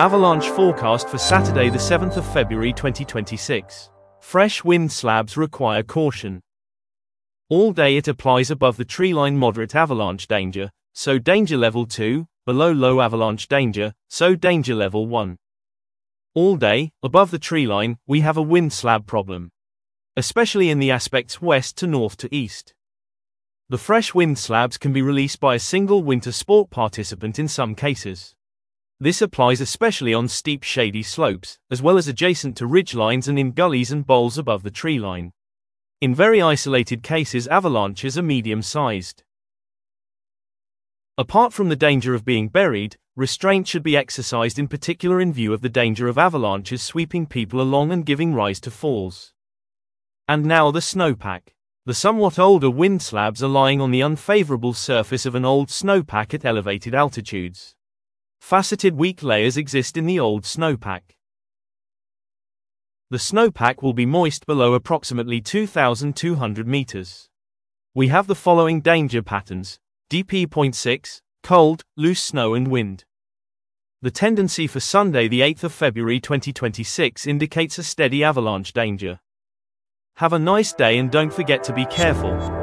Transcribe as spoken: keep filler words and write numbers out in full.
Avalanche forecast for Saturday the seventh of February twenty twenty-six. Fresh wind slabs require caution. All day it applies above the treeline moderate avalanche danger, so danger level two, below low avalanche danger, so danger level one. All day, above the treeline, we have a wind slab problem, especially in the aspects west to north to east. The fresh wind slabs can be released by a single winter sport participant in some cases. This applies especially on steep shady slopes, as well as adjacent to ridgelines and in gullies and bowls above the treeline. In very isolated cases, avalanches are medium-sized. Apart from the danger of being buried, restraint should be exercised in particular in view of the danger of avalanches sweeping people along and giving rise to falls. And now the snowpack. The somewhat older wind slabs are lying on the unfavorable surface of an old snowpack at elevated altitudes. Faceted weak layers exist in the old snowpack. The snowpack will be moist below approximately two thousand two hundred meters. We have the following danger patterns: D P zero point six, cold, loose snow and wind. The tendency for Sunday the eighth of February twenty twenty-six indicates a steady avalanche danger. Have a nice day and don't forget to be careful.